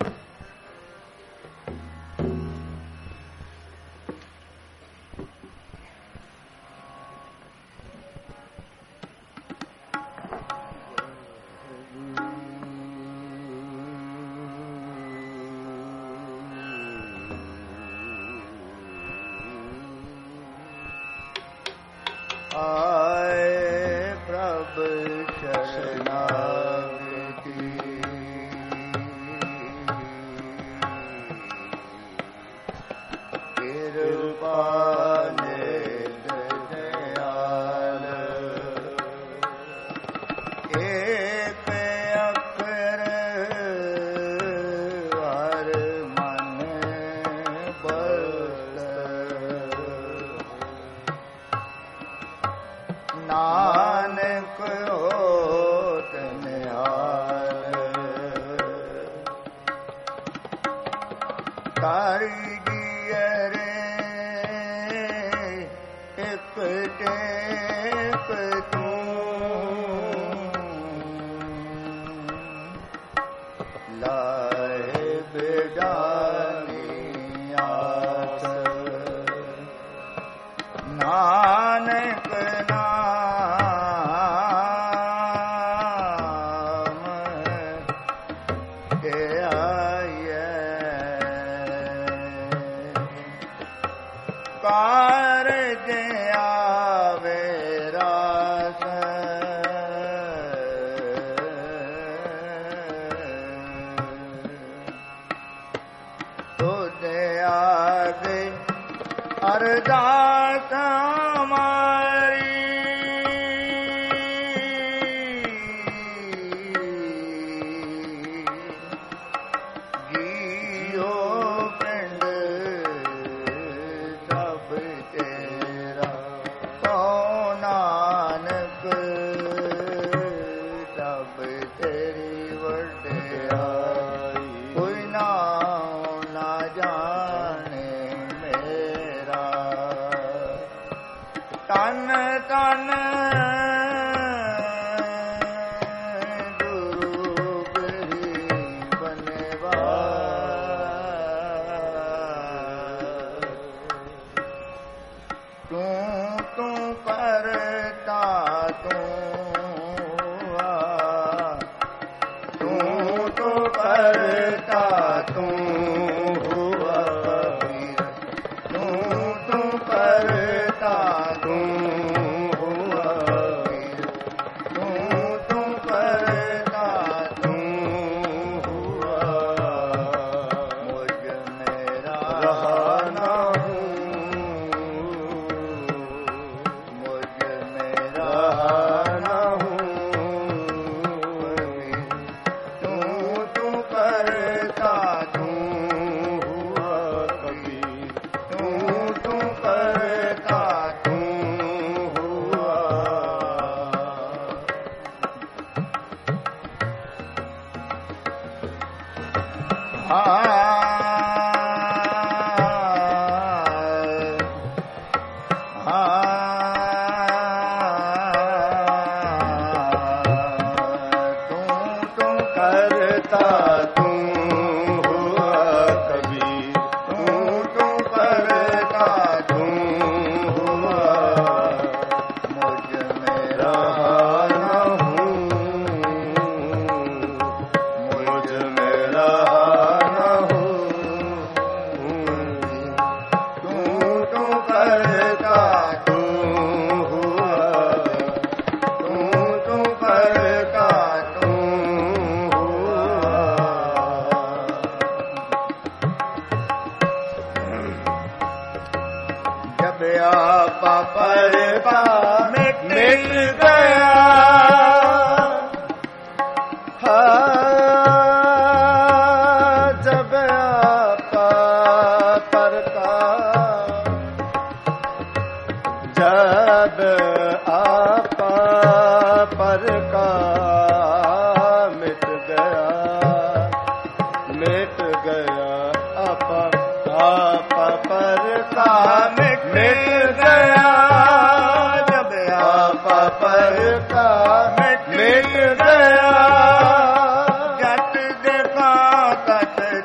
ਜਟ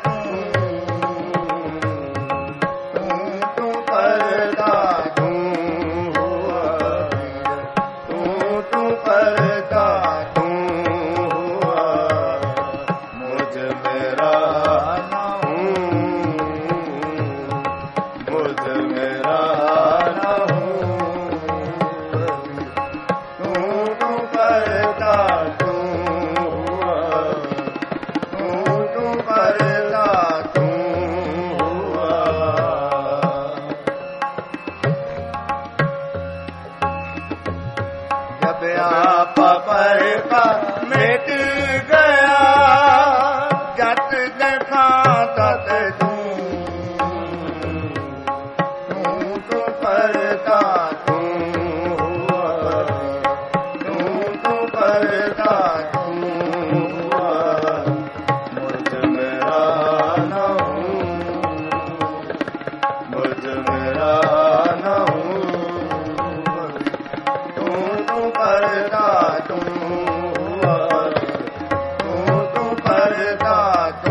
मेरा ना हूँ, बुध मेरा ना हूँ, तू करता तू हुआ, तू करता तू हुआ। जब आप पर का मिट गया, जट देखा तत तू करता तू हुआ, तू करता तू हुआ। मुझ मेरा ना हूँ, मुझ मेरा ना हूँ, तू करता तू हुआ, तू करता तू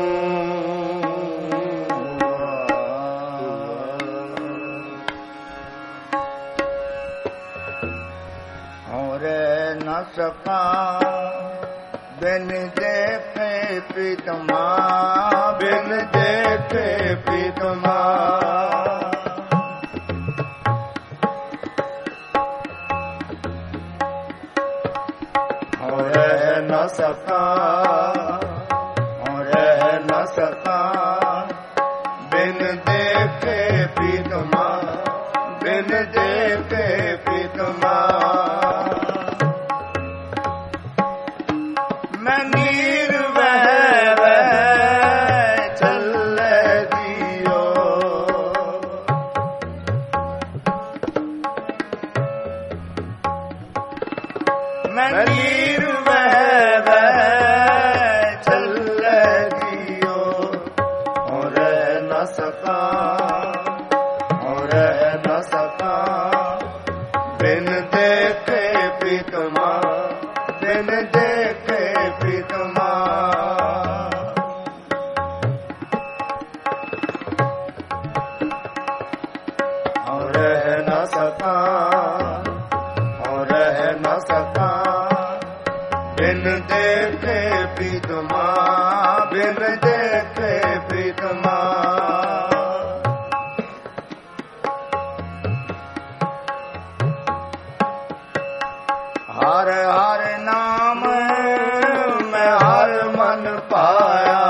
हुआ। और न सका बिन देखे प्रीतमा, बिन देखे प्रीतमा। और न सका, और न सका बिन देखे प्रीतमा, बिन देखे प्रीतमा। मैं नीर वह चल दियो, मैं नीर वह चल दियो। और न सका, और न सका बिन देखे प्रीतमा, बिन देखे प्रीतमा। और न सका, और न सका बिन देखे प्रीतमा, बिन देखे प्रीतमा। हर हर नाम मैं हर मन पाया,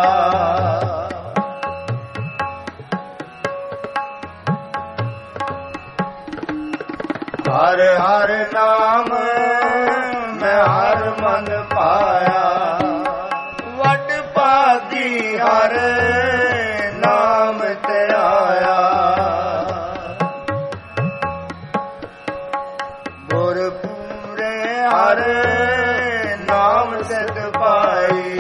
हर हर नाम मैं हर मन पाया। वड पागी हर नाम ते आया, गुर पूरे हर नाम सिद्ध पाई।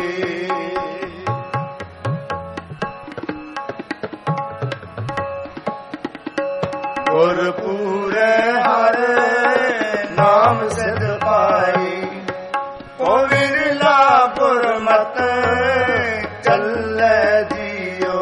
गुर पूरे हर नाम सिद्ध पाई। ओ विरला गुरमत चल दियो,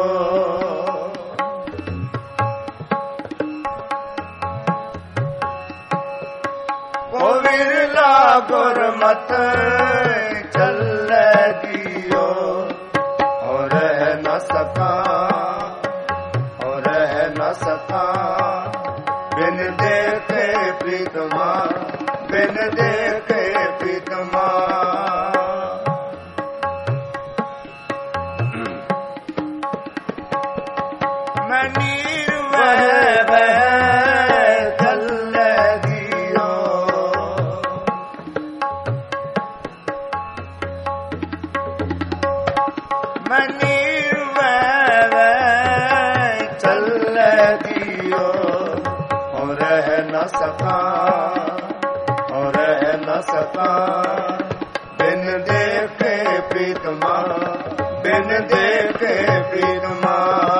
ओ विरला गुरमत चल दियो। और न सका, और न सका बिन देखे प्रीतमा, बिन देखे प्रीतमा। मैं नीर वह चल दियो, मैं नीर वह चल दियो। और न सका, और न सका बिन देखे प्रीतमा, बिन देखे प्रीतमा।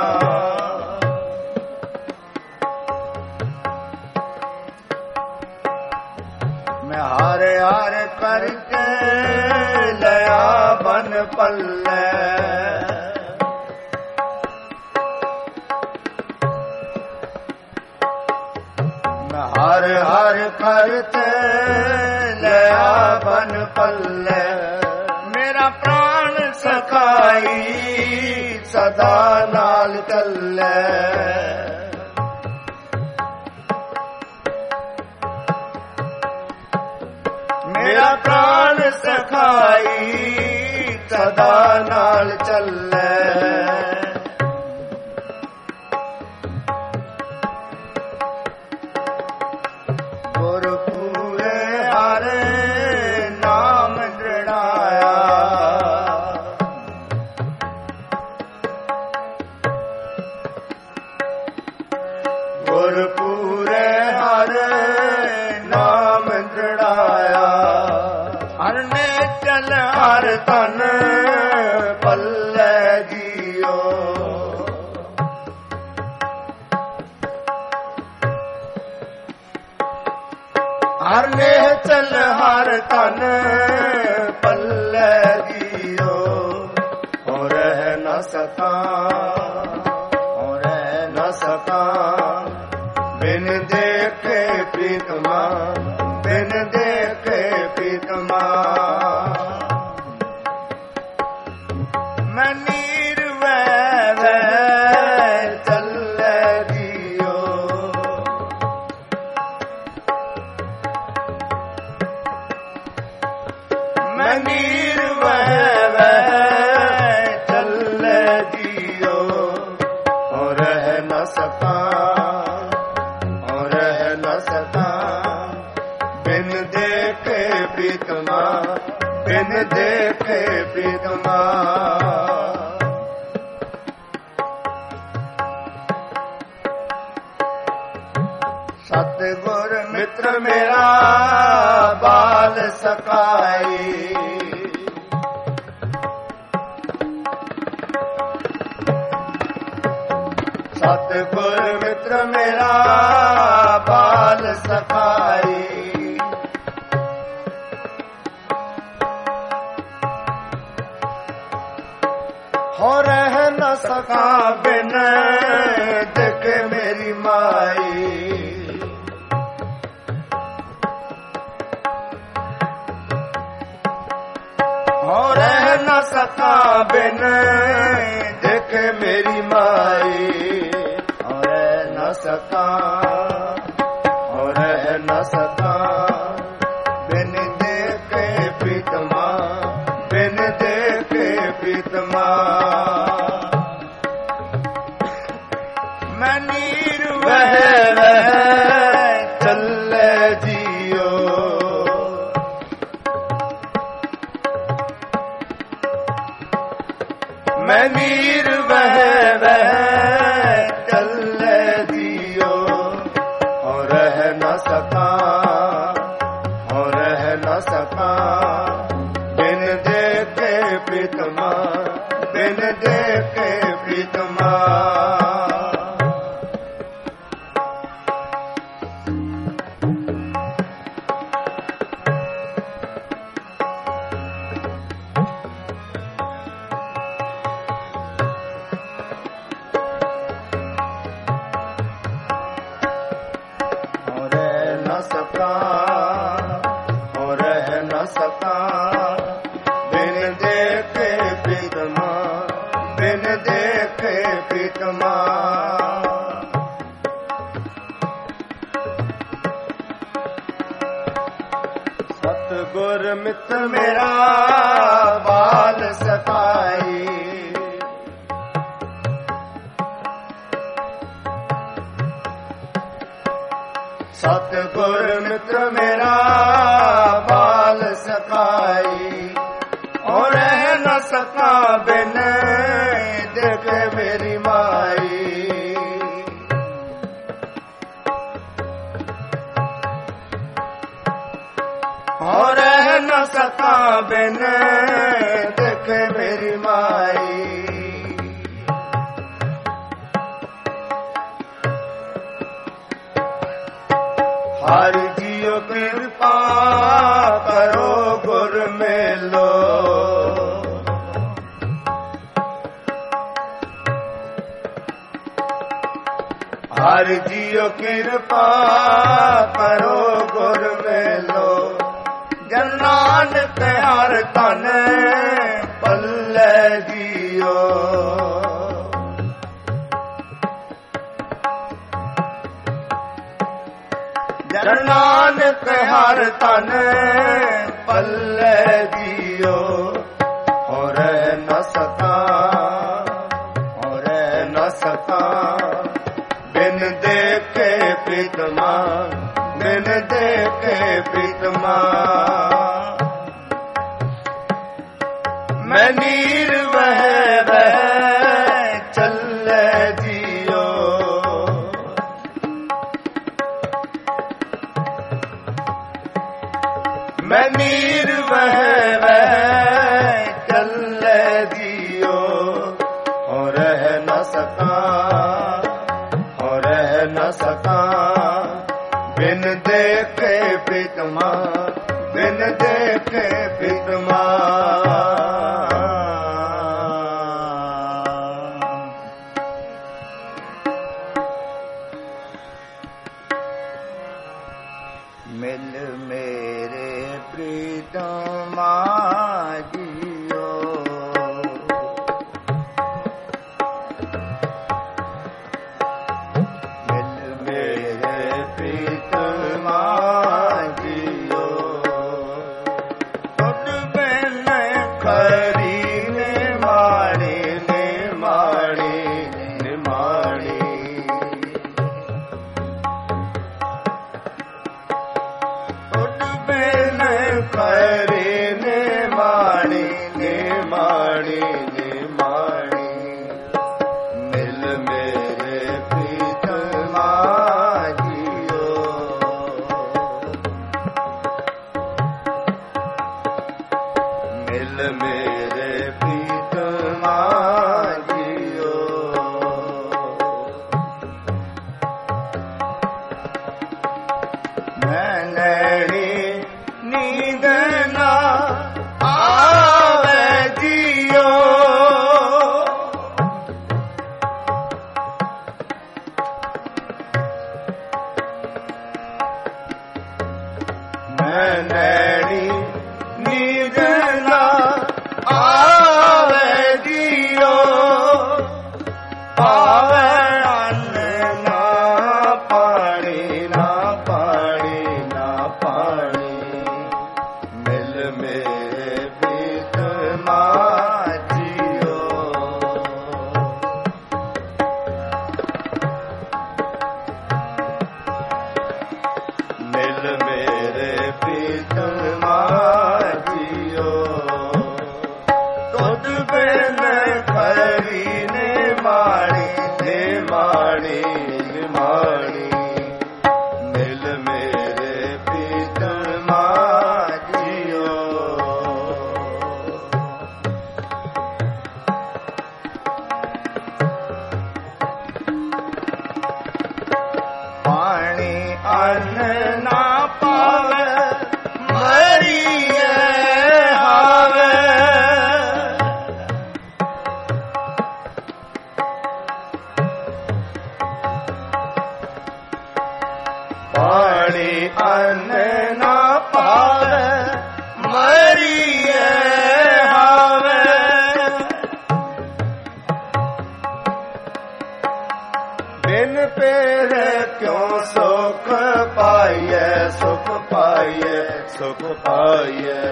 मैं हारे हारे करके लया बन पल्ले, मैं हर हर करते लया बन पल्ले। मेरा प्राण सखाई ਸਦਾ ਨਾਲ ਚੱਲੈ। ਮੇਰਾ ਪ੍ਰਾਣ ਸਖਾਈ ਸਦਾ ਨਾਲ ਚੱਲੈ। ਹਰ ਤਨ ਪੱਲੇ ਜੀਓ। ਹਰ ਨੇ ਚਲ ਹਰ ਤਨ ਪੱਲੇ ਜੀਓ। ਹੋ ਰਹਿ ਨ ਸਕਾਂ ਹੋ ਰਹਿ ਨ ਸਕਾਂ ਬਿਨ ਦੇਖੇ ਪ੍ਰੀਤਮਾ ਬਿਨ ਦੇਖੇ ਪ੍ਰੀਤਮਾ। ਨੀਰ ਵੈ ਵੈ ਚੱਲੈ ਜੀਓ। ਮੈਂ ਨੀਰ ਵੈ ਵੈ ਚੱਲੈ ਜੀਓ। ਹੋ ਰਹਿ ਨ ਸਕਾਂ ਹੋ ਰਹਿ ਨ ਸਕਾਂ ਬਿਨ ਦੇਖੇ ਪ੍ਰੀਤਮਾ ਬਿਨ ਦੇਖੇ ਪ੍ਰੀਤਮਾ। ਸਤਿਗੁਰ ਮਿੱਤਰ ਮੇਰਾ ਬਾਲ ਸਕਾਈ। ਸਤਿਗੁਰ ਮਿੱਤਰ ਮੇਰਾ ਬਾਲ ਸਕਾਈ। ਹੋ ਰਹਿ ਨ ਸਕਾਂ ਬਿਨ ਦੇਖੇ ਮੇਰੀ ਮਾਈ। ਹੋ ਰਹਿ ਨ ਸਕਾਂ ਬਿਨ ਦੇਖੇ ਮੇਰੀ ਮਾਈ। ਹੋ ਰਹਿ ਨ ਸਕਾਂ ਹੋ ਰਹਿ ਨ ਸਕਾਂ ਬਿਨ ਦੇਖੇ ਪ੍ਰੀਤਮਾ ਬਿਨ ਦੇਖੇ ਪ੍ਰੀਤਮਾ। ਮੈਂ ਨੀਰ ਵਹਿ ਵਹਿ ਚੱਲੈ ਜੀਓ। ਮੈਂ ਨੀਰ ਵਹਿ ਵਹਿ ਚੱਲੈ ਜੀਓ। ਹੋ ਰਹਿ ਨ ਸਕਾਂ ਹੋ ਰਹਿ ਨ ਸਕਾਂ ਬਿਨ ਦੇਖੇ ਪ੍ਰੀਤਮਾ ਬਿਨ ਦੇਖੇ ਪ੍ਰੀਤਮਾ। ਹੋ ਰਹਿ ਨ ਸਕਾਂ ਬਿਨ ਦੇਖੇ ਪ੍ਰੀਤਮਾ ਬਿਨ ਦੇਖੇ ਪ੍ਰੀਤਮਾ। ਸਤਿਗੁਰ ਮਿੱਤਰ ਮੇਰਾ ਬਾਲ ਸਕਾਈ। ਸਤਿਗੁਰ ਮਿੱਤਰ ਮੇਰਾ ਬਾਲ ਸਕਾਈ। ਹੋ ਰਹਿ ਨ ਸਕਾਂ ਬਿਨ ਦੇਖੇ ਮੇਰੀ ਮਾਈ। ਹੋ ਰਹਿ ਨ ਸਕਾਂ ਬਿਨ ਦੇਖੇ ਮੇਰੀ ਮਾਈ। ਹਰ ਜੀਓ ਕਿਰਪਾ ਕਰੋ ਗੁਰ ਮੇਲੋ। ਹਰ ਜੀਓ ਕਿਰਪਾ ਕਰੋ ਗੁਰ ਮੇਲੋ। ਜਨ ਨਾਨਕ ਹਰ ਤਨ ਪੱਲੇ ਜੀਓ। ਜੀਓ। ਜਨ ਨਾਨਕ ਹਰ ਤਨ ਪੱਲੇ ਜੀਓ। ਹੋਰ ਨ ਸਕਾਂ, ਹੋਰ ਨ ਸਕਾਂ, ਬਿਨ ਦੇਖੇ ਪ੍ਰੀਤਮਾ, ਬਿਨ ਦੇਖੇ ਪ੍ਰੀਤਮਾ। ਮੈਂ ਨੀਰ ਵਹਿ ਵਹਿ ਚੱਲੇ ਜੀਓ। ਮੈਂ ਨੀਰ ਵਹਿ ਵਹਿ ਚੱਲੇ ਜੀਓ। ਹੋ ਰਹਿ ਨ ਸਕਾਂ, ਹੋ ਰਹਿ ਨ ਸਕਾਂ, ਬਿਨ ਦੇਖੇ ਪ੍ਰੀਤਮਾ, ਬਿਨ ਦੇਖੇ ਪ੍ਰੀਤਮਾ। ਮਿਲ ਮੇਰੇ ਪ੍ਰੀਤਮਾ ਜੀਓ। ਮਿਲ ਮੇਰੇ ਪ੍ਰੀਤਮਾ ਜੀਓ। ਤੁਧ ਬਿਨ ਖਰੀ ਨੇ ਮਾੜੇ, ਨੇ ਮਾੜੇ, ਨੇ ਮਾੜੇ। ਖਰੇ ਨੇ ਮਾੜੀ, ਨੇ ਮਾੜੀ, ਨੇ ਮਾੜੀ। ਮਿਲ ਮੇਰੇ ਪ੍ਰੀਤਮਾ ਜੀਓ। ਮਿਲ ਮੇਰੇ ਪ੍ਰੀਤਮਾ ਜੀਓ। ਮੈਂ ਨੈਣੀ ਨੀਂਦ ਨਾ ਆਵੇ ਜੀਓ। ਮੈਂ ਨੈਣੀ ਨੀਂਦ ਨਾ ਆਵੇ ਜੀਓ। ਪਾਵੇ ਅੰਨ ਨਾ ਪਾਣੀ, ਨਾ ਪਾਣੀ, ਨਾ ਪਾਣੀ। ਮਿਲ ਮੇਰੇ ਪ੍ਰੀਤਮਾ ਜੀਓ। ਮਿਲ ਮੇਰੇ ਪ੍ਰੀਤਮਾ ਜੀਓ। ਤੁਧ ਬਿਨ ਖਰੀ ਨੇ ਮਾੜੀ, ਨੇ ਮਾੜੀ, ਨੇ ਮਾੜੀ। ਮਿਲ ਮੇਰੇ ਪ੍ਰੀਤਮਾ ਜੀਓ। ਪਾਣੀ ਅੰਨ ਨਾ ਪਾਵੇ ਮਰੀਏ ਹਾਵੇ। ਪਾਣੀ ਅੰਨ ਨਾ ਪਾਵੇ ਮਰੀਏ ਹਾਵੇ। ਬਿਨ ਪੇਰ ਕਿਉਂ ਸੁਖ ਪਾਈਐ, ਸੁਖ ਪਾਈਐ, ਸੁਖ ਪਾਈਐ।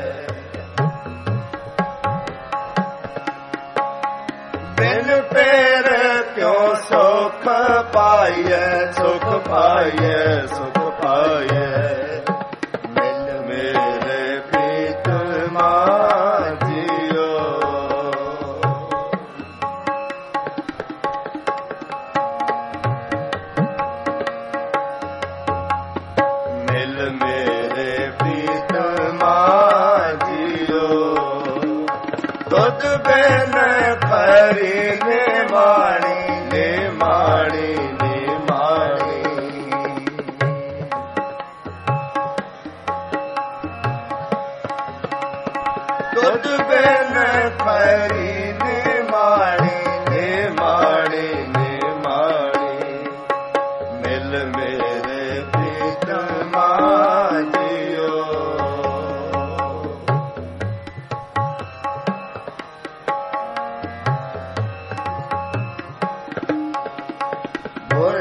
ਬਿਨ ਪੇਰ ਕਿਉਂ ਸੁਖ ਪਾਈਐ, ਸੁਖ ਪਾਈਐ, ਸੁਖ ਪਾਈਐ। ਮਿਲ ਮੇਰੇ ਪ੍ਰੀਤਮਾ ਜੀਓ। ਮਿਲ ਮੇਰੇ ਪ੍ਰੀਤਮਾ ਜੀਓ। ਤੁਧ ਬਿਨ ਖਰੀ ਨੇ ਮਾੜੀ, ਨੇ ਮਾੜੀ, ਨੇ ਮਾੜੀ। ਤੁਧ ਬਿਨ ਖਰੀ ਨੇ ਮਾੜੀ, ਨੇ ਮਾੜੀ, ਨੇ ਮਾੜੀ। ਮਿਲ ਮੇਰੇ ਪ੍ਰੀਤਮਾ ਜੀਓ।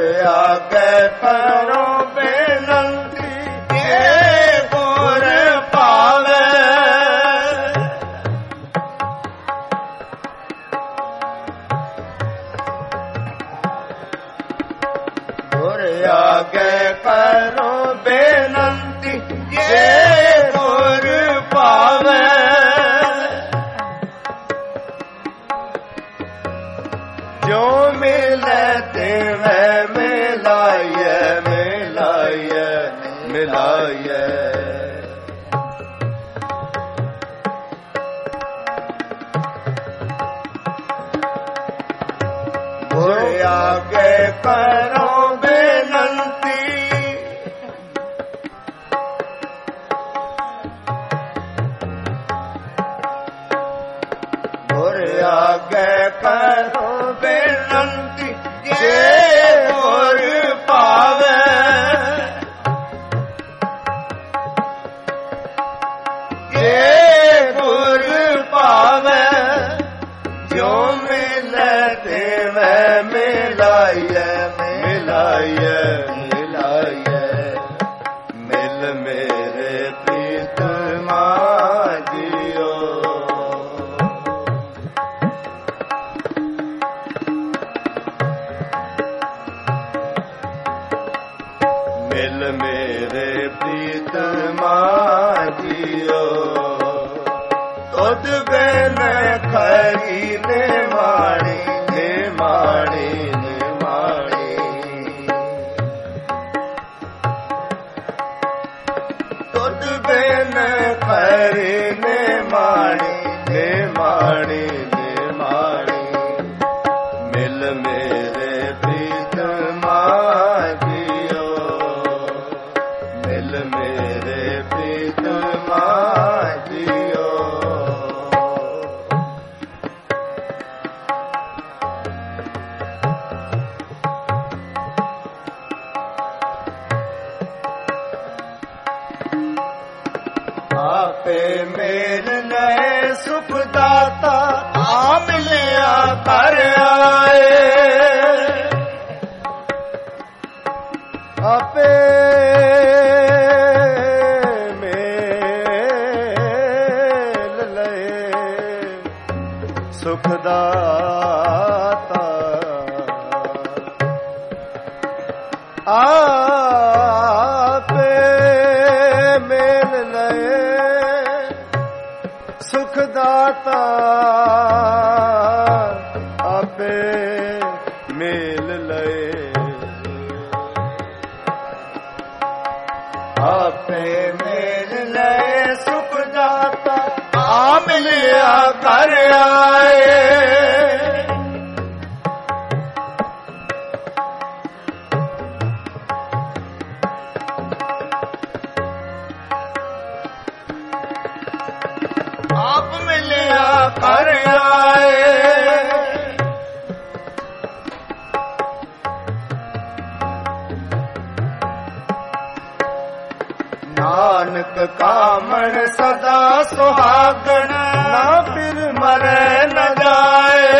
आगे करो बेनंती ये गुर पावे गुर आगे करो बेनंती ये गुर पावे जो मिले तेवे मिलाइए मिलाइए मिलाइए गुर आगे करो बेनंती गुर आगे करो बेनंती ये गुर पावे ये गुर पावे जो मिले देवे मिलाइए मिलाइए मिलाइए मिल मेरे प्रीतमा जियो मिल मेरे प्रीतमा जियो तुद बिन खरी ने माणी ने माणी ने माणी तुद बिन खरी ने माणी ने माणी ने माणी मिल मेरे प्रीतमा जियो मिल मेरे प्रीतमा जियो आपे मेरे नए सुख दाता आ मिलिया कर आए आपे सुखदाता आपे मेल लए सुखदाता आपे मेल लए आपे मेल लए सुखदाता आ मिलिया कर आए आप मिलिया कर आए नानक कामण सदा सुहागण ना फिर मरे न जाए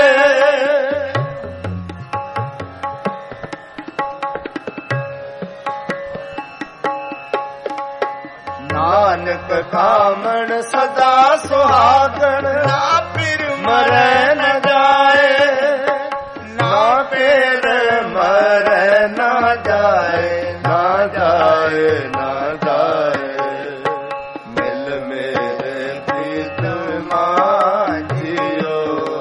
नानक कामण सदा सुहागण ना फिर मरे न जाए ना फिर मरे न जाए ना जाए ना जाए मिल मेरे प्रीतमा जियो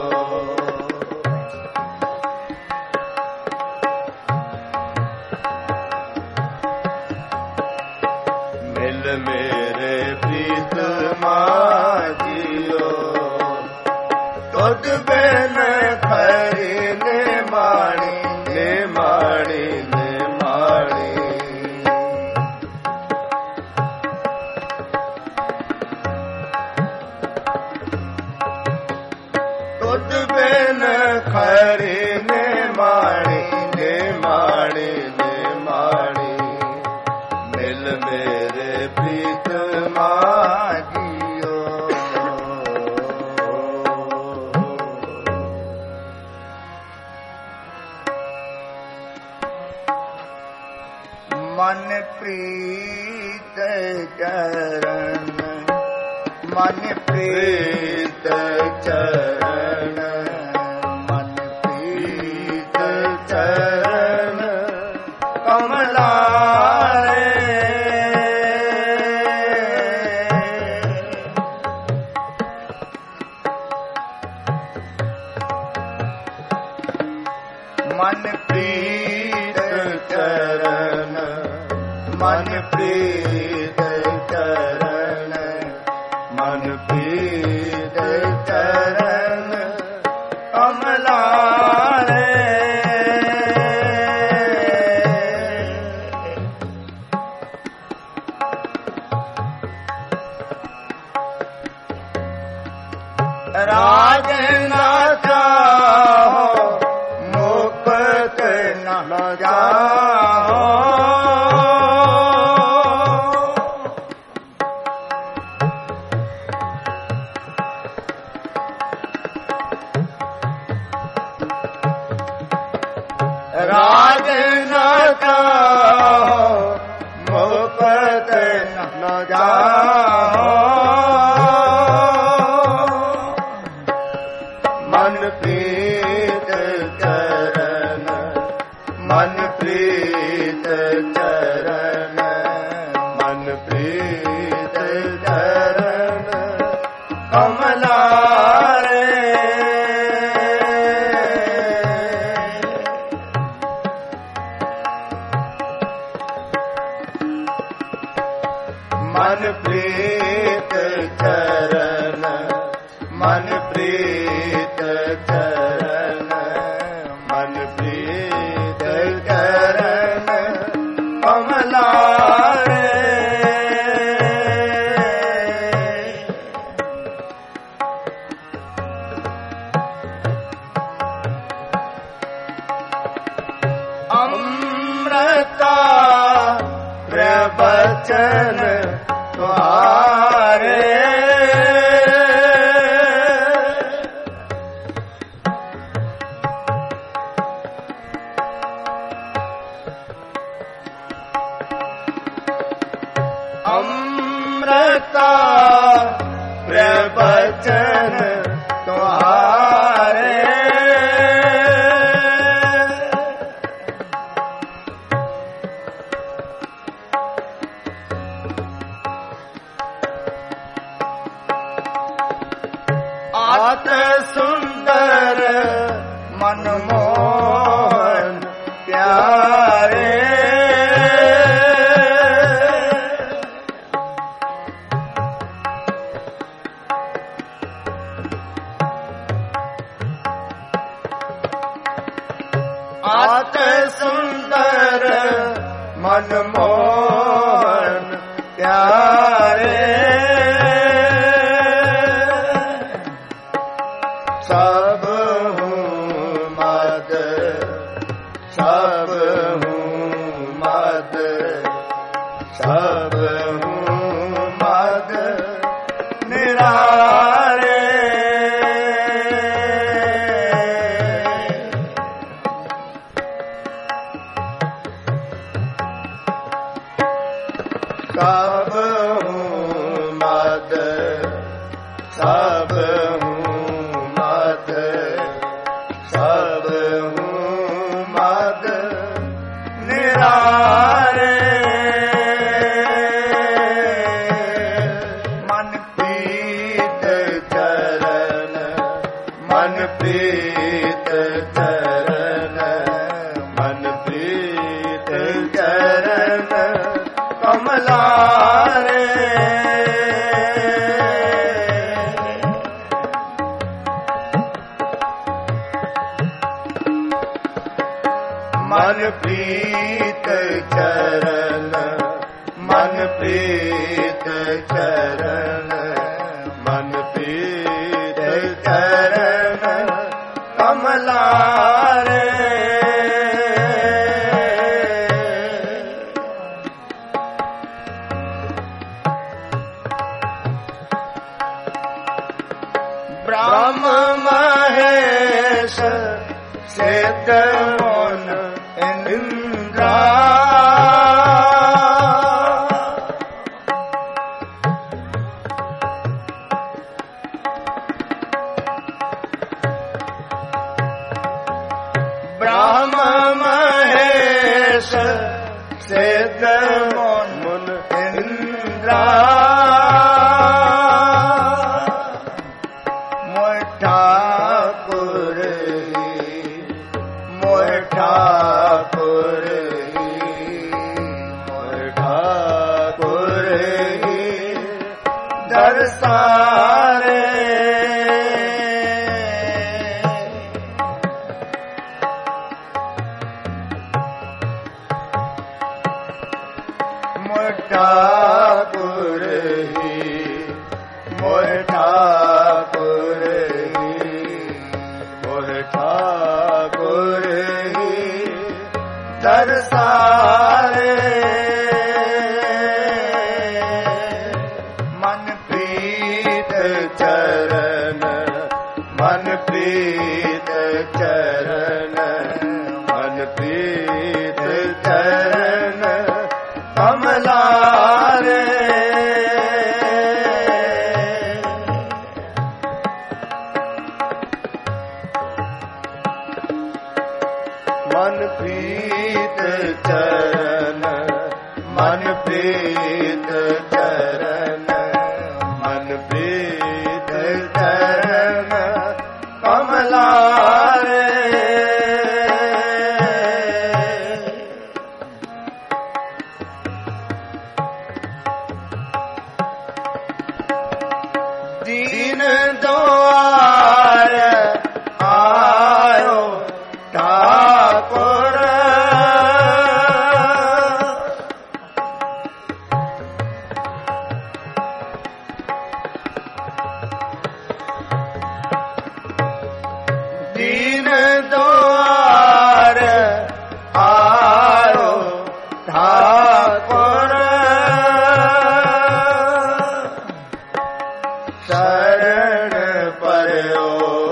मिल मेरे प्रीतमा जियो तुद बिन खरी ने माणी ने माणी ने माणी तुद बिन खरी ने माणी ने माणी ने माणी मिल मेरे प्रीतमा जियो मन प्रीत चरण, मन प्रीत चरण, मन प्रीत चरण कमलारे। मन प्रीत चरण, मन प्रीत चरण, मन प्रीत चरण कमलारे। राज न चाहो मुक्त न जाओ, राज न चाहो मुक्त न जाओ, मन प्रीत चरण, मन प्रीत चरण, मन प्रीत चरण कमलारे। मन प्रीत चरण, मन प्रीत चरण, मन प्रीत चरण कमलारे। अमृता प्रवचन तुम्हारे, अमृता प्रवचन तुम्हारे। आत सुंदर मनमोहन प्यारे, आत सुंदर मनमोहन प्यारे। सब हूँ मद, सब हूँ मद, सब हूँ मद निरारे। सब हूँ मद, सब हूँ मद, सब हूँ मद निरारे। मन प्रीत चरण, मन प्रीत चरण, मन प्रीत चरण कमलारे। मन प्रीत चरण, मन प्रीत चरण, मन प्रीत चरण कमलारे। ब्रह्म महेश सिद्ध मोन इंद्रा, सिद्ध मुन इंद्रा मोह ठाकुर मोह ठाकुर मोह ठाकुर दरसारे ठाकुर मोह ठाकुर मोह ठाकुर दरसारे मन प्रीत चरण मन प्रीत चरण मन प्रीत चरण कमलारे मन प्रीत चरण मन प्रीत चरण मन प्रीत चरण कमलारे दीन द्वार आयो ठाकुर दीन द्वार आयो ठाकुर शरण पर्यो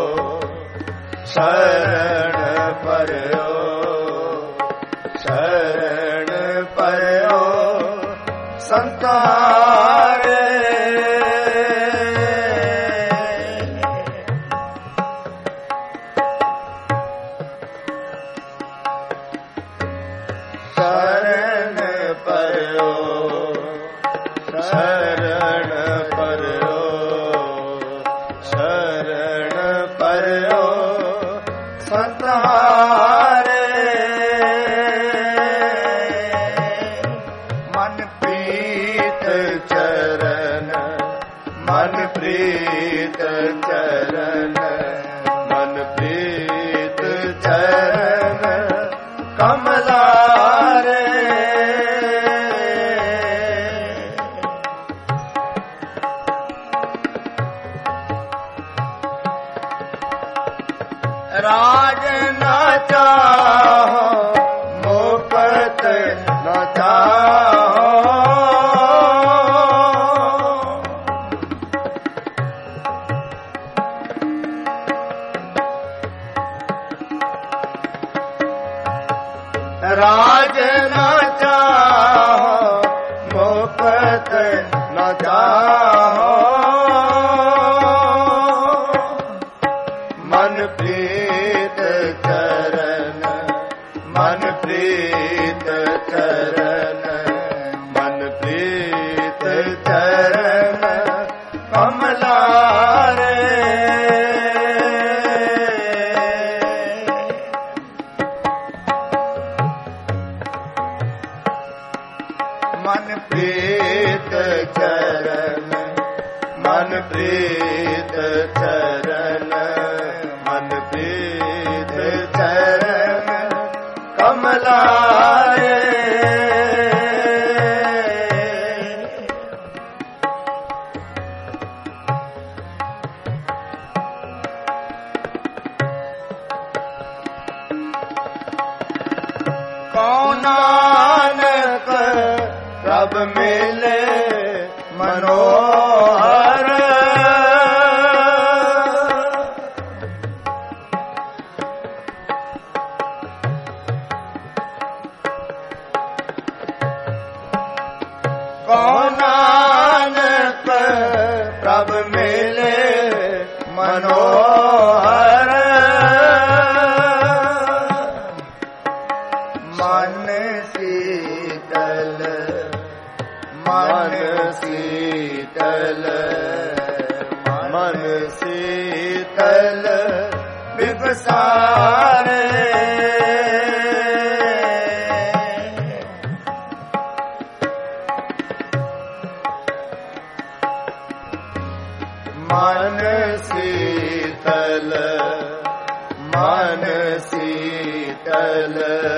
शरण पर्यो शरण पर्यो संतारे शरण पर्यो शरण पर्यो शरण पर्यो संतारे मन प्रीत चरण मन प्रीत चरण मन प्रीत चरण कमलारे राज न चाहो मुक्त न चाहो राज न चाहो मुक्त न चाहो मन प्रीत चरण मन प्रीत चरण मन प्रीत चरण कमलारे मन प्रीत चरण मन प्रीत चरण मन प्रीत चरण कमलारे कौन नानक प्रभ मिले मनोहर कौन नानक प्रभ मिले मनोहर मन शीतल मन शीतल मन शीतल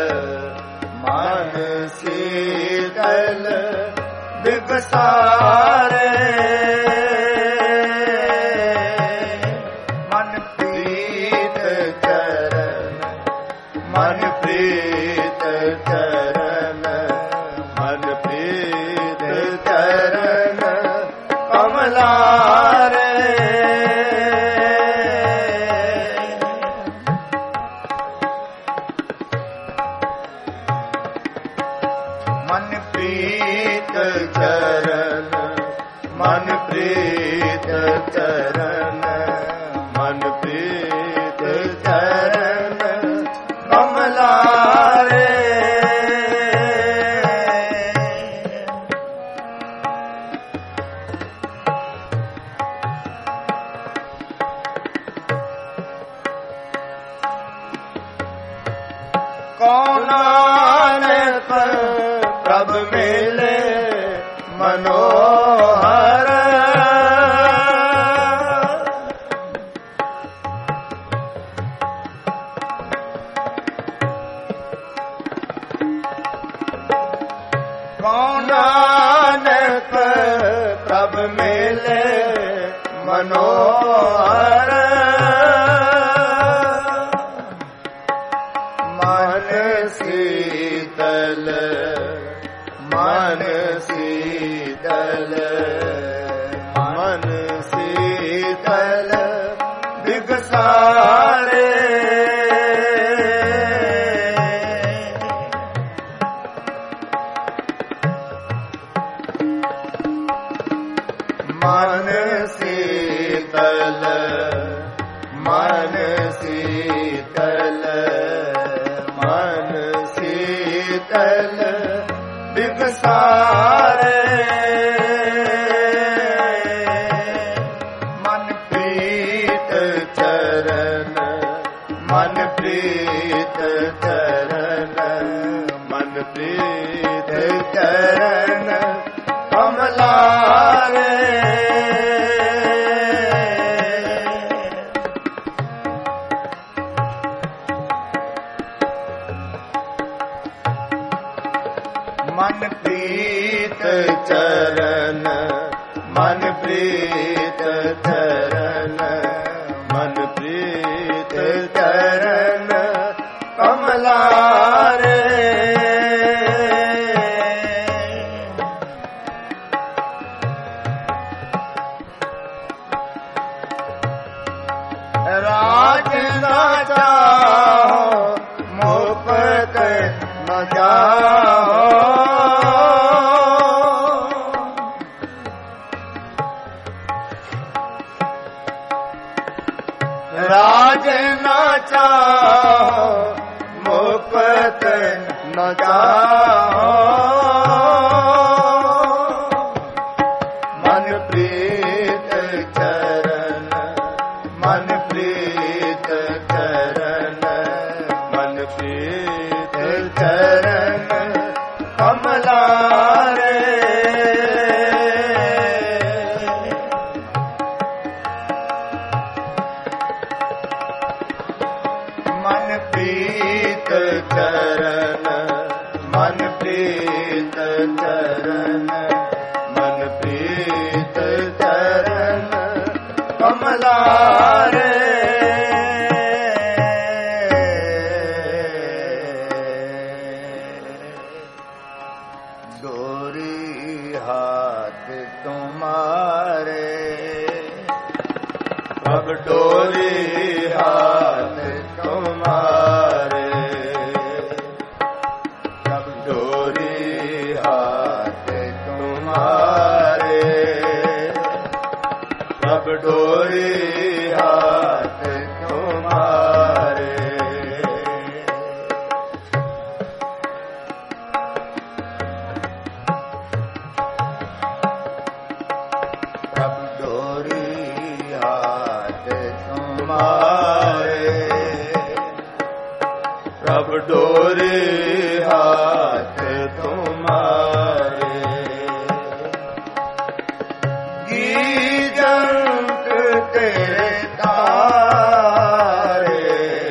मन शीतल बिगसारे मन प्रीत चरण मन प्रीत चरण मन प्रीत चरण कमलारे मन प्रीत चरण मन प्रीत चरण मन प्रीत चरण कमलारे कौन नानक प्रभ मिले मनोहर कौन नानक प्रभ मिले मनोहर मन शीतल मन शीतल मन शीतल बिगसारे मन शीतल मन शीतल मन शीतल बिगसारे मन प्रीत चरण मन प्रीत चरण मन प्रीत चरण कमलारे मन प्रीत चरण मन प्रीत चरण मन प्रीत चरण कमलारे राज न चाहो मुक्त न जाओ राज न चाहो मुक्त न चाहो मन प्रीत चरण मन प्रीत चरण मन प्रीत चरण कमलारे मन प्रीत चरण मन प्रीत चरण मन प्रीत चरण कमलारे डोरी हाथ तुम्हारे अब डोरी हाथ तुम्हारे अब डोरी हाथ तुम्हारे अब डोरी हाथ ਪ੍ਰਭ ਡੋਰੇ ਹਾਥ ਤੁਮਾਰੇ ਜੀ ਜੰਤ ਤੇਰੇ ਤਾਰੇ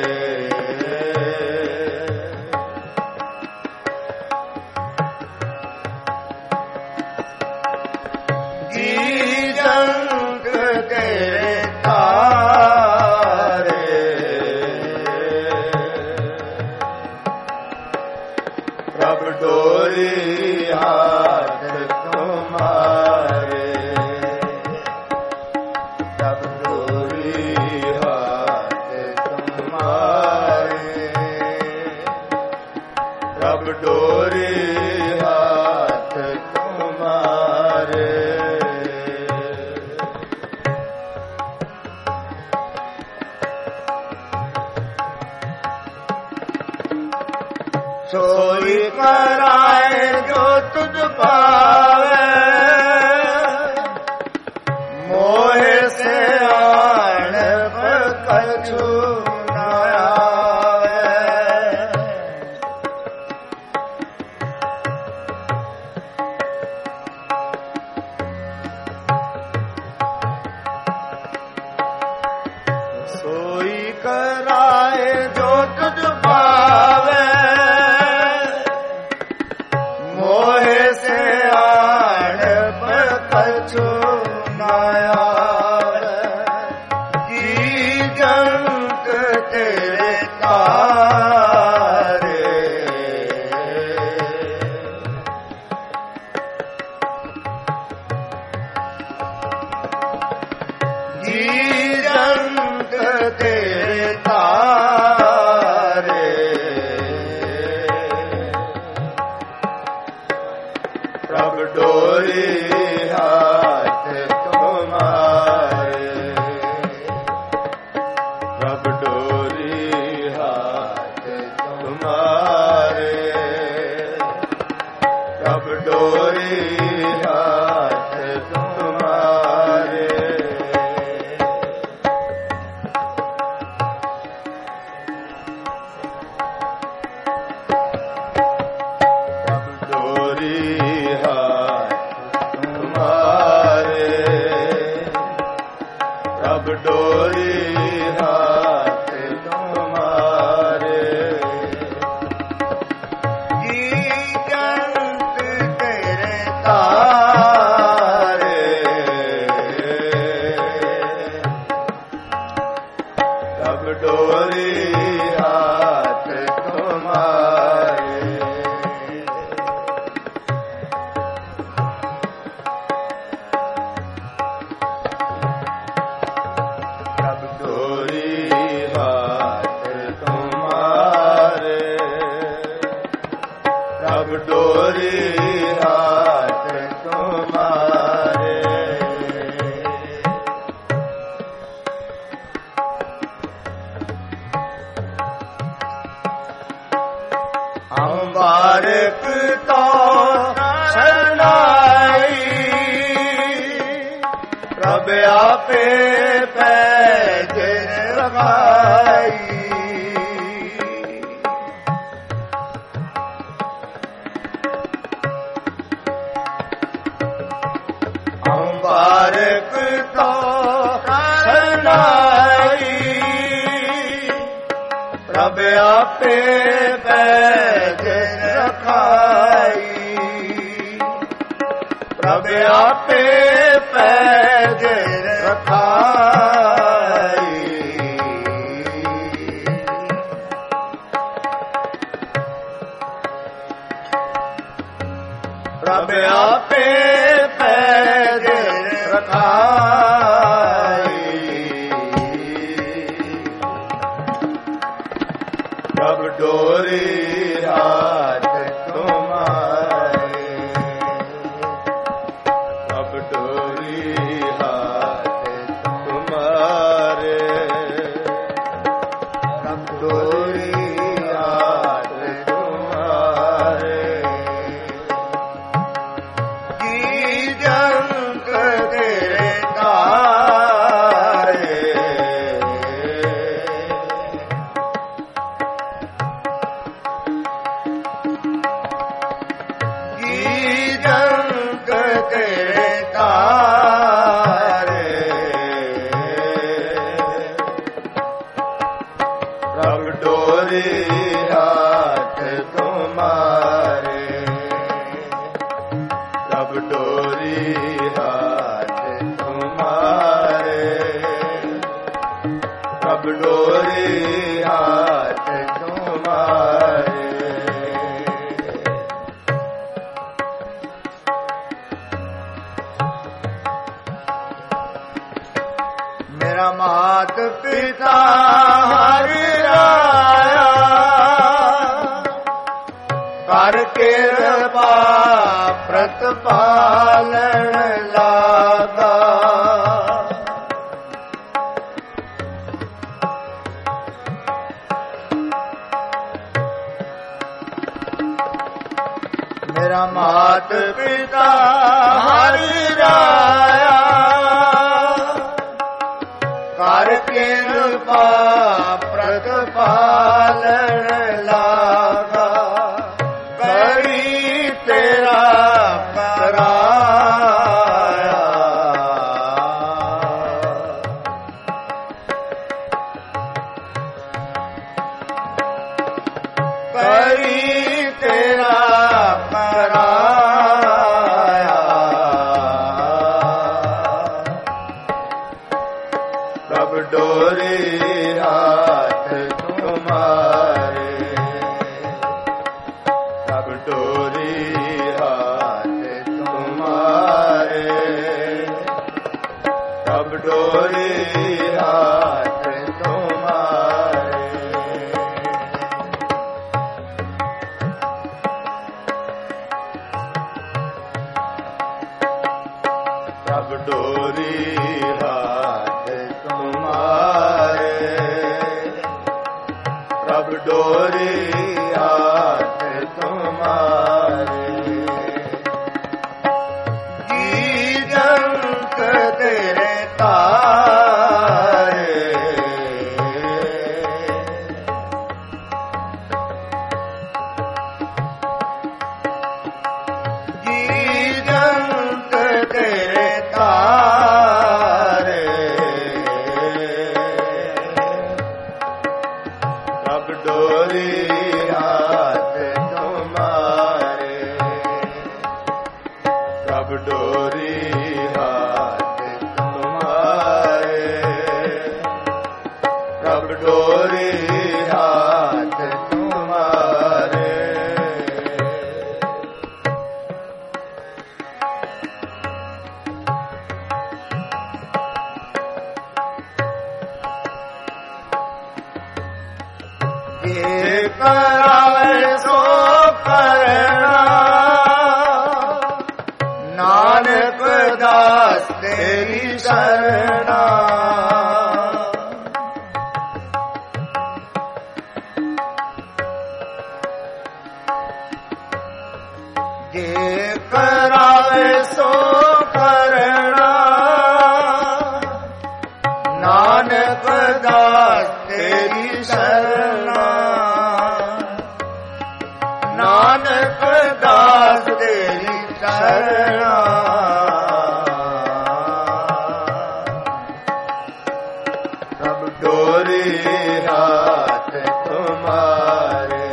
ਜੀ ਜੰਤ ਤੇਰੇ ਤਾਰੇ ਪ੍ਰਭ ਡੋਰੇ ਹਾਥ ਤੁਮਾਰੇ ਪ੍ਰਭ ਡੋਰੇ ਹਾਥ ਤੁਮਾਰੇ ਪ੍ਰਭ ਡੋਰੇ ਹਾਥ ਤੁਮਾਰੇ सोई कराए जो तुझ पावे मोह से आन कछु न आवे सोई कराए जो तुझ पावे मोहे से आड़ कछु न आवे जी जंत तेरे तारे जी जंत तेरे तारे प्रभ डोरे हाथ तुम्हारे प्रभ डोरे हाथ तुम्हारे प्रभ डोरे हाथ तुम्हारे प्रभ डोरे प्रभ डोरे हाथ तुम्हारे जी जंत तेरे तारे प्रभ डोरे हाथ तुम्हारे प्रभ डोरे हाथ तुम्हारे अंबारक तो शरणाई प्रभ आपे पैज लगाई अंबारक तो शरणाई प्रभ आपे पैज रखाई प्रभ आपे पैज रखाई प्रभ आपे पैज रखाई प्रभ डोरे हाथ तुम्हारे प्रभ डोरे हाथ तुम्हारे प्रभ डोरे हाथ तुम्हारे डोरी हाथ तुम्हारे, सब डोरी हाथ तुम्हारे, सब डोरी हाथ तुम्हारे। मेरा मात पिता हरि राया, कर कृपा प्रतिपालन लागा। मेरा मात पिता हरि राया, कर कृपा प्रतिपालन लागा। करी तेरा कराया, करी तेरा कराया। सब डोरी हाथ तुम्हारे, सब डोरी हाथ तुम्हारे, सब डोरी हाथ तुम्हारे। सब डोरी हाथ तुम्हारे, सब डोरी हाथ तुम्हारे। जी जंत तेरे तारे, जी जंत तेरे तारे। सब डोरी हाथ तुम्हारे, सब डोरी हाथ तुम्हारे, सब डोरी हाथ तुम्हारे। ये कराए सो करना, नानक दास तेरी शरणा। ये कराए सो करना, नानक दास तेरी शरणा। नानक दास तेरी शरणा। सब डोरी हाथ तुम्हारे,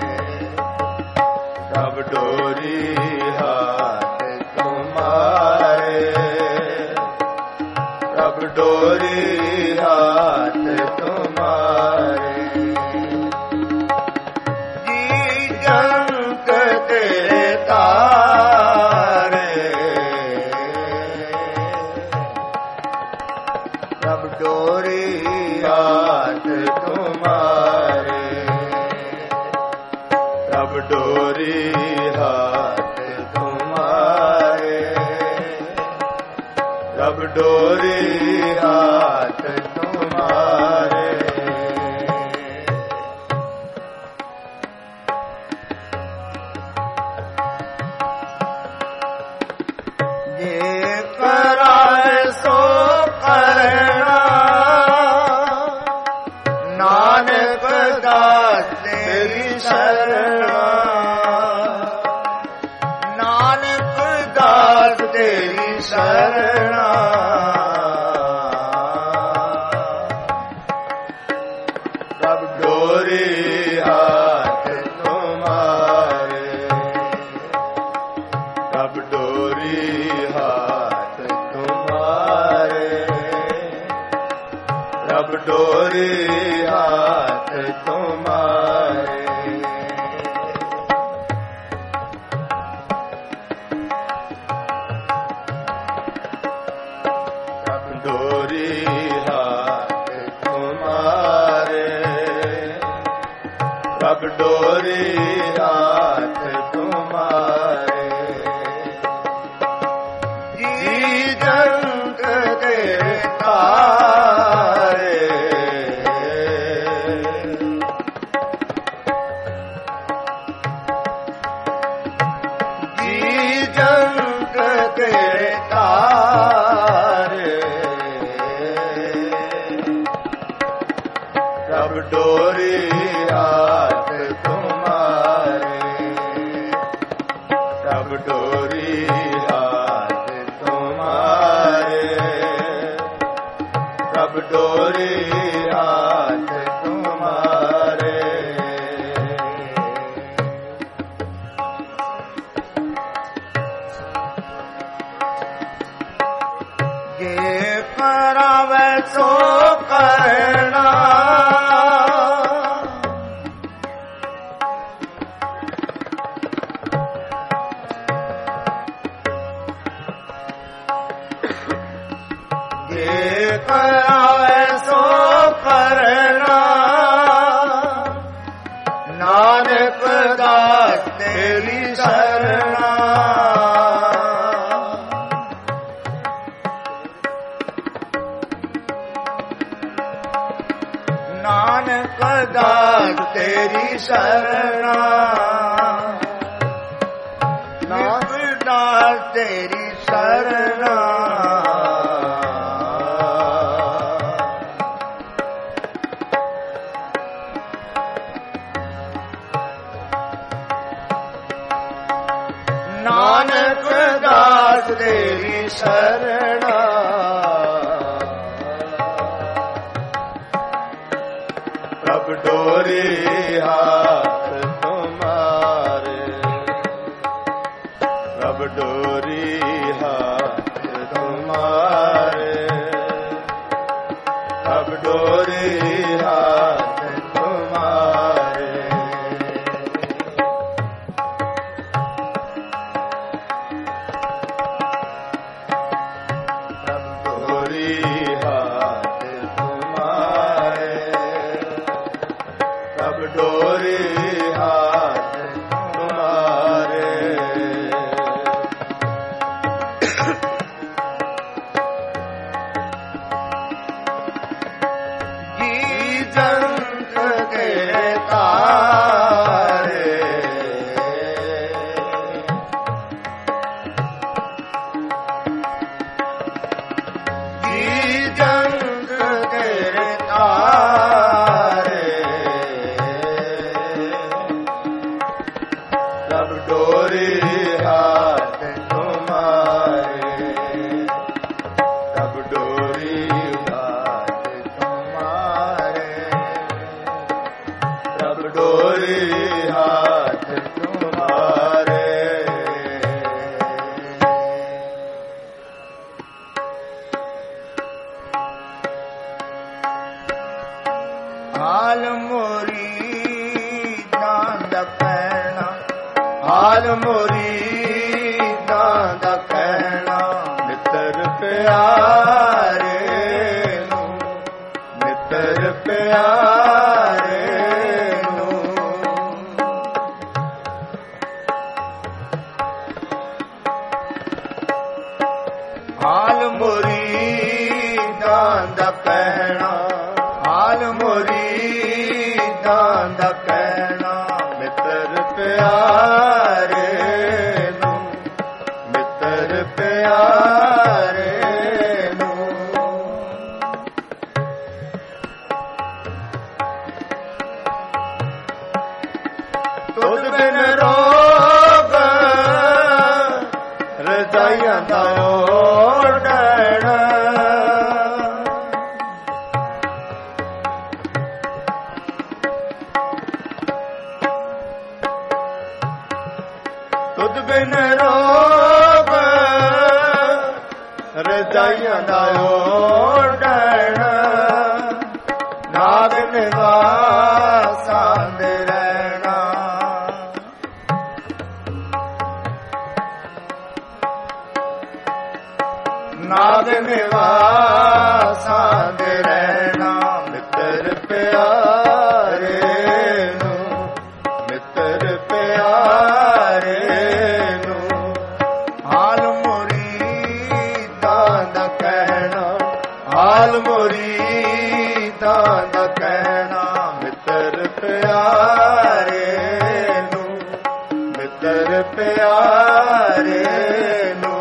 सब डोरी हाथ तुम्हारे, सब डोरी हाथ तुम्हारे। जी जंत तेरे तारे, सब डोरी हाथ तुम्हारे, सब डोरी हाथ तुम्हारे, सब डोरी हाथ तुम्हारे। ये कराए सो करना, नानक दास तेरी शरणा। नानक दास तेरी शरणा। सब डोरी डोरी हाथ तुम्हारे डोरी हाथ तुम्हारे प्रभ डोरी हाथ तुम्हारे जी जंग के तारे जी जंग के तारे प्रभ डोरी हाथ तुम्हारे प्रभ डोरी हाथ तुम्हारे प्रभ डोरी हाथ तुम्हारे ये करावे सो करना करावे सो करना नानक दास तेरी शरणा नानक दास तेरी शरणा नानक दास तेरी शरणा नानक दास तेरी शरणा प्रभ डोरी हाथ तुम्हारे प्रभ डोरी हाथ तुम्हारे प्रभ डोरी हाथ तुम्हारे डोरी हाथ तुम्हारे जी जंग के तारे जी जंग के तारे प्रभ डोरी हाथ तुम्हारे प्रभ डोरी हाथ तुम्हारे प्रभ डोरी हाथ तुम्हारे हाल मोरी दांद पैना हाल मोरी दांद कहना मित्र प्यारे मित्र प्यारे हाल मोरी दांद कहना हाल मोरी दांद कहना मित्र प्यारे मित्र प्यारे तुझ बिन रोग रजाइयां दा ओढ़ना तुझ बिन रोग रजाइयां दा ओढ़ना ਨਿਵਾਸਾਂ ਦੇ ਰਹਿਣਾ। ਨਾਗ ਨਿਵਾਸਾਂ ਦੇ ਰਹਿਣਾ। ਮਿੱਤਰ ਪਿਆਰੇ ਨੂੰ, ਮਿੱਤਰ ਪਿਆਰੇ ਨੂੰ, ਹਾਲ ਮੁਰੀਦਾਂ ਦਾ ਕਹਿਣਾ, ਹਾਲ ਮੁਰੀਦਾਂ ਦਾ ਕਹਿਣਾ। ਮਿੱਤਰ ਪਿਆਰੇ ਨੂੰ, ਮਿੱਤਰ ਪਿਆਰੇ ਨੂੰ।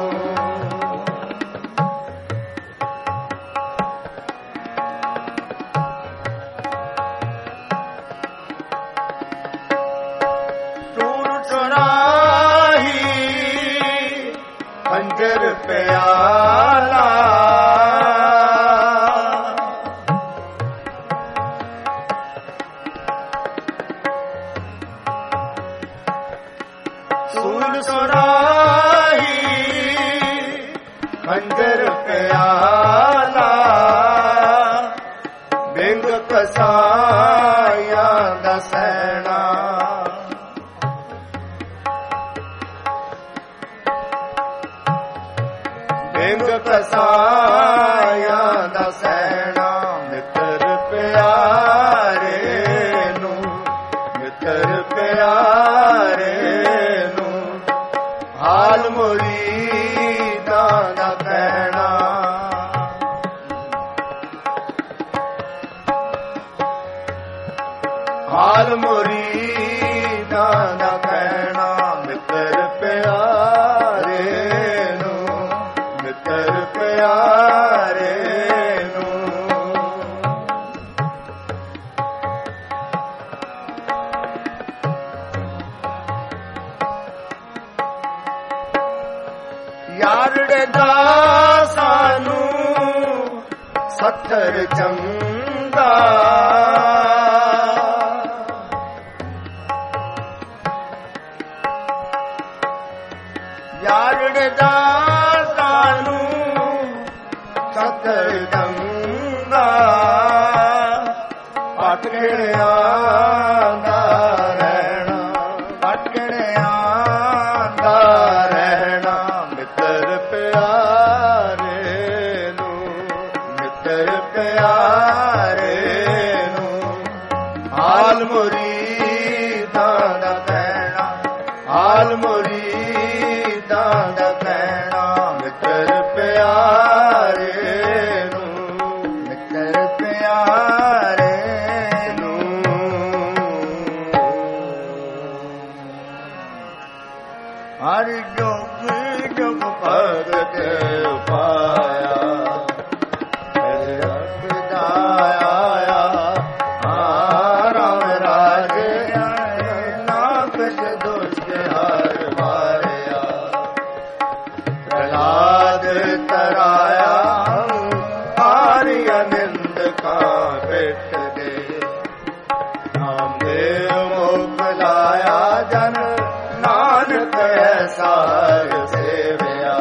ਪੰਜਰ ਪਿਆਲਾ ਸੂਲ ਸੁਰਾਹੀ ਪੰਜਰ ਪਿਆਲਾ ਬਿੰਗ ਕਸਾਇਆ ਦਾ ਸੈਣਾ। ਬਿੰਗ ਕਸਾਇਆ ਦਾ ਸੈਣਾ। ਮਿੱਤਰ ਪਿਆਰੇ ਨੂੰ, ਮਿੱਤਰ ਪਿਆਰੇ ਨੂੰ, ਹਾਲ ਮੁਰੀਦਾਂ ਦਾ ਕਹਿਣਾ। ਹਾਲ ਮੁਰੀਦਾਂ ਦਾ ਕਹਿਣਾ। ਮਿੱਤਰ ਪਿਆਰੇ ਨੂੰ, ਮਿੱਤਰ ਪਿਆਰੇ ਨੂੰ। ਯਾਰੜੇ ਦਾ ਸਾਨੂੰ ਸੱਤਰ ਚੰਗਾ। ਯਾਰੜੇ ਦਾ ਸਾਨੂੰ ਸੱਤਰ ਚੰਗਾ। ਭਟਕਣਿਆਂ ਦਾ ਰਹਿਣਾ, ਭਟਕਣਿਆਂ ਦਾ ਰਹਿਣਾ। ਮਿੱਤਰ ਪਿਆਰੇ ਨੂੰ, ਮਿੱਤਰ ਪਿਆਰੇ ਨੂੰ, ਹਾਲ ਮੁਰੀਦਾਂ ਦਾ ਕਹਿਣਾ, ਹਾਲ ਮੁਰੀਦਾਂ ਦਾ ਕਹਿਣਾ। ਮਿੱਤਰ ਪਿਆਰੇ ਨੂੰ, ਮਿੱਤਰ ਪਿਆਰੇ ਨੂੰ। ਹਰ ਜੁਗ ਜੁਗ ਭਗਤ ਪਾਇਆ, ਮੇਰੇ ਰੱਬਦਾ ਆਇਆ। ਰਾਮ ਰਾਜੇ ਨਾ ਕਿਛ ਦੁਸ਼ਟ ਹਰ ਮਾਰਿਆ। ਪ੍ਰਹਲਾਦ ਤਰਾਇਆ ਹਾਰਿਆ ਨਿੰਦਕਾਂ ਪਿੱਠ ਦੇ। ਨਾਮਦੇਵ ਮੁਖ ਲਾਇਆ ਜਨ ਨਾਨਕ ਐਸਾਰ ਸੇਵਿਆ।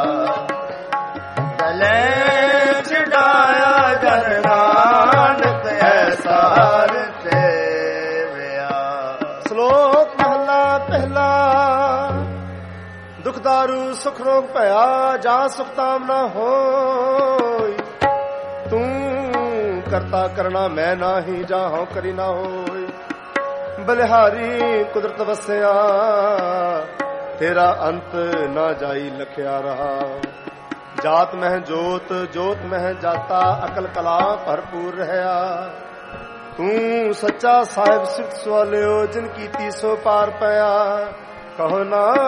ਗਲੇ ਛਡਾਇਆ ਜਨ ਨਾਨਕ ਐਸਾਰ ਸੇਵਿਆ। ਸ਼ਲੋਕ ਮਹਲਾ ਪਹਿਲਾ। ਦੁਖ ਦਾਰੂ ਸੁਖ ਰੋਗ ਭਇਆ, ਜਾਂ ਸੁਖ ਤਾਮ ਨਾ ਹੋਈ। ਤੂੰ ਕਰਤਾ ਕਰਣਾ ਮੈਂ ਨਾਹੀ, ਜਾਂ ਹਉ ਕਰੀ ਨਾ ਹੋਈ। ਬਲਿਹਾਰੀ ਕੁਦਰਤ ਵਸਿਆ, ਤੇਰਾ ਅੰਤ ਨਾ ਜਾਈ ਲਖਿਆ ਰਹਾ। ਜਾਤ ਮਹਿ ਜੋਤ, ਜੋਤ ਮਹਿ ਜਾਤਾ, ਅਕਲ ਕਲਾ ਭਰਪੂਰ ਰਹਿਆ। ਤੂੰ ਸੱਚਾ ਸਾਹਿਬ ਸਿਫਤ ਸਵਾਲਿਓ, ਜਿਨ ਕੀਤੀ ਸੋ ਪਾਰ ਪਿਆ। ਕਹੋ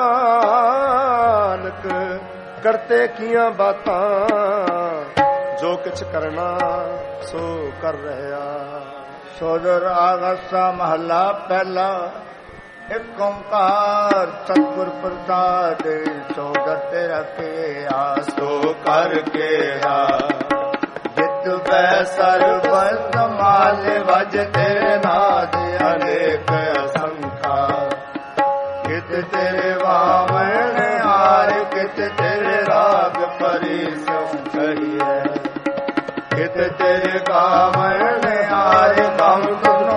ਨਾਨਕ ਕਰਤੇ ਕੀਆਂ ਬਾਤਾਂ, ਜੋ ਕਿਛ ਕਰਨਾ ਸੋ ਕਰ ਰਹਿਆ। ਸੋਦਰ ਆਗਸਾ ਮਹਲਾ ਪਹਿਲਾ। ਇੱਕ ਓੰਕਾਰ ਸਤਿਗੁਰ ਪ੍ਰਸਾਦ, ਸੋਦਰ ਤੇਰਾ ਕੇ ਆਸੋ ਕਰਕੇ ਆ। ਜਿਤ ਬੈ ਸਰਬਤ ਮਾਲ ਵਜ ਤੇਰੇ ਨਾਦ ਅਨੇਕ ਅਸੰਖਾ। ਕਿਤ ਤੇਰੇ ਵਾਵਣ ਹਾਰ, ਕਿਤ ਤੇਰੇ ਰਾਗ ਪਰਿਸਮ ਕਹੀਏ। ਕਿਤ ਤੇਰੇ ਕਾਵਣ ਹਾਰ, ਕੰਮ ਤੁਧ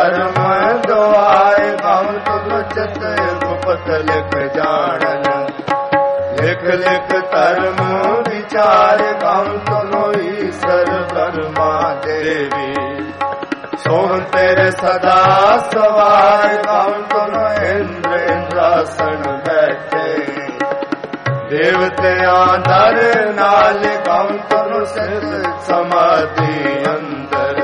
ਧਰਮ ਦੁਆਏ ਗਮ ਤੁਮ ਚਿਤ ਗੁਪਤ ਲਿਖ ਜਾਣਨ ਲਿਖ ਲਿਖ ਧਰਮ ਵਿਚਾਰ ਗਮ ਤੁਮ ਈਸ਼ਰ ਬ੍ਰਹਮਾ ਦੇਵੀ ਸੋਹਣ ਤੇਰੇ ਸਦਾ ਸਵਾਰ ਗਮ ਤੁਮ ਇੰਦਰ ਇੰਦਰਾਸਣ ਬੈਠੇ ਦੇਵਤਿਆਂ ਦਰ ਨਾਲ ਗਮ ਤੁਮ ਸਿਰ ਸਮਾਧੀ ਅੰਦਰ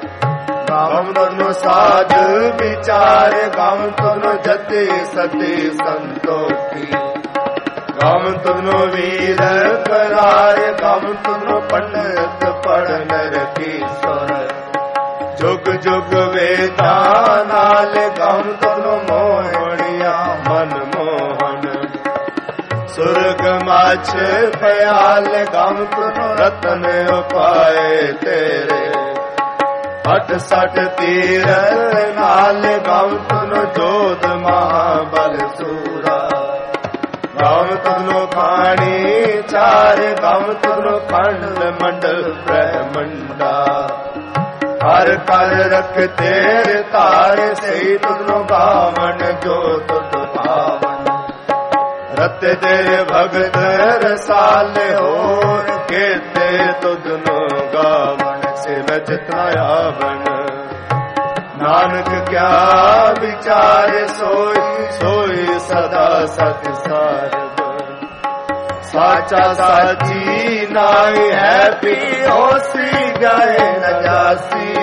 ਗਮ ਤੁਮ ਸਾਧ ਵਿਚਾਰ ਗਮ ਤੁਮ ਜਤੀ ਸਤੀ ਸੰਤੋਖੀ ਗਮ ਤੁਮ ਵੀਰ ਕਰਾਰ ਗਮ ਤੁਮ ਪੰਡਤ ਪੜਨ ਰਖੀ ਸੁਰ ਜੁਗ ਜੁਗ ਵੇਦਾਂ ਨਾਲ ਗਮ ਤੁਮ ਮੋਹਣਿਆ ਮਨ ਮੋਹਨ ਸੁਰਗ ਮਾਛ ਪਿਆਲ ਗਮ ਤੁਮ ਰਤਨ ਉਪਾਏ ਤੇਰੇ ਅਠ ਸਠ ਤੀਰ ਨਾਲ ਗਮ ਤੁਮ ਜੋਧ ਮਹਾਬਲ ਸੂਰਾ ਗਮ ਤੁਮ ਖਾਣੀ ਚਾਰ ਗਮ ਤੁਮ ਖੰਡ ਮੰਡਲ ਬ੍ਰਹਮੰਡਾ ਹਰ ਕਰ ਰਖ ਤੇਰੇ ਤਾਰੇ ਸਹੀ ਤੁਮ ਗਾਵਨ ਜੋ ਤੁਧ ਭਾਵਨ ਰਤ ਤੇਰੇ ਭਗਤ ਰਸਾਲੇ ਹੋਰ ਕੇਤੇ ਤੁਧ ਨੂੰ ਗਾਵਨ ਸੇ ਮੈਂ ਜਿਤਨਾ ਆਵਨ ਨਾਨਕ ਕਿਆ ਵਿਚਾਰ ਸੋਈ ਸੋਈ ਸਦਾ ਸਤ ਸਾਰਬ ਸਾਚਾ ਸਾਚੀ ਨਾਈ ਹੈ ਪੀ ਹੋਸੀ ਗਏ ਨ ਜਾਸੀ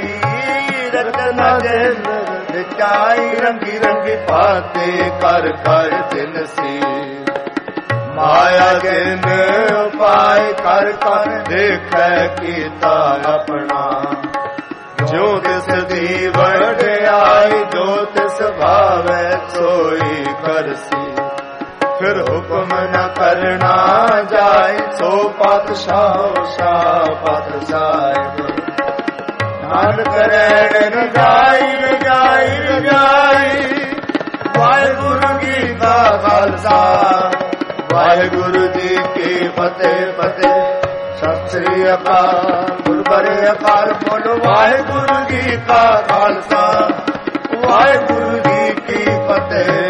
ਰਤਨਾ ਦੇ ਵਿਚਾਈ ਰੰਗੀ ਰੰਗੀ ਪਾਤੇ ਕਰ ਕਰ ਦਿਨ ਸੀ ਮਾਇਆ ਜਿਨ ਉਪਾਇ ਕਰ ਕਰ ਦੇਖੈ ਕੀਤਾ ਆਪਣਾ ਜੋ ਤਿਸ ਦੀ ਵਡਿਆਈ ਜੋ ਤਿਸ ਭਾਵੈ ਸੋਈ ਕਰਸੀ ਫਿਰ ਹੁਕਮ ਨ ਕਰਨਾ ਜਾਏ ਸੋ ਪਾਤਸ਼ਾਹ ਸ਼ਾਹ ਪਾਤ ਸਾਹਿਬ ਨਾਨਕ ਰਹਿਣ ਰਜਾਈ ਰਜਾਈ ਰਜਾਈ ਵਾਹਿਗੁਰੂ ਜੀ ਕਾ ਖਾਲਸਾ ਵਾਹਿਗੁਰੂ ਜੀ ਕੀ ਫਤਿਹ ਫਤਿਹ ਸਤਿ ਸ੍ਰੀ ਅਕਾਲ ਗੁਰਬਰੇ ਅਕਾਲ ਬੋਲੋ ਵਾਹਿਗੁਰੂ ਜੀ ਕਾ ਖਾਲਸਾ ਵਾਹਿਗੁਰੂ ਜੀ ਕੀ ਫਤਿਹ